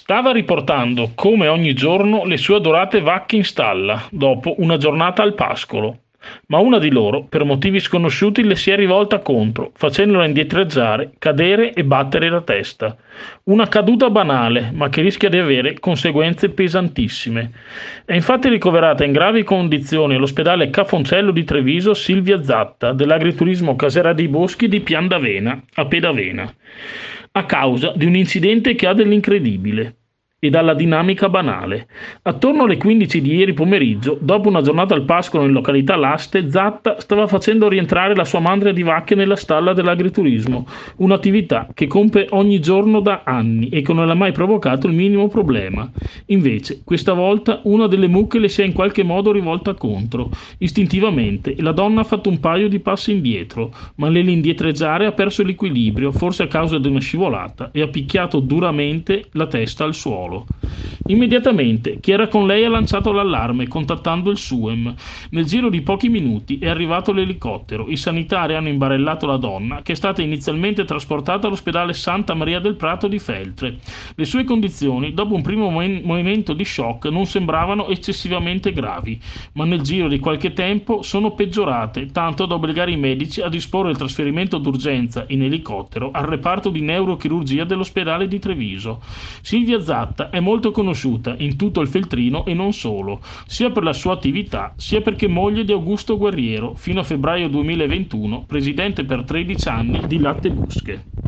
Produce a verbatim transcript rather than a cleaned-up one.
Stava riportando, come ogni giorno, le sue adorate vacche in stalla, dopo una giornata al pascolo. Ma una di loro, per motivi sconosciuti, le si è rivolta contro, facendola indietreggiare, cadere e battere la testa. Una caduta banale, ma che rischia di avere conseguenze pesantissime. È infatti ricoverata in gravi condizioni all'ospedale Cafoncello di Treviso Silvia Zatta, dell'agriturismo Casera dei Boschi di Piandavena, a Pedavena, a causa di un incidente che ha dell'incredibile e dalla dinamica banale. Attorno alle quindici di ieri pomeriggio, dopo una giornata al pascolo in località Laste, Zatta stava facendo rientrare la sua mandria di vacche nella stalla dell'agriturismo, un'attività che compie ogni giorno da anni e che non le ha mai provocato il minimo problema. Invece, questa volta, una delle mucche le si è in qualche modo rivolta contro. Istintivamente, la donna ha fatto un paio di passi indietro, ma nell'indietreggiare ha perso l'equilibrio, forse a causa di una scivolata, e ha picchiato duramente la testa al suolo. Immediatamente chi era con lei ha lanciato l'allarme contattando il SUEM. Nel giro di pochi minuti è arrivato l'elicottero. I sanitari hanno imbarellato la donna, che è stata inizialmente trasportata all'ospedale Santa Maria del Prato di Feltre. Le sue condizioni, dopo un primo movimento di shock, non sembravano eccessivamente gravi, ma nel giro di qualche tempo sono peggiorate, tanto da obbligare i medici a disporre il trasferimento d'urgenza in elicottero al reparto di neurochirurgia dell'ospedale di Treviso. Silvia Zatta è molto conosciuta in tutto il Feltrino e non solo, sia per la sua attività, sia perché moglie di Augusto Guerriero, fino a febbraio duemilaventuno presidente per tredici anni di Latte Busche.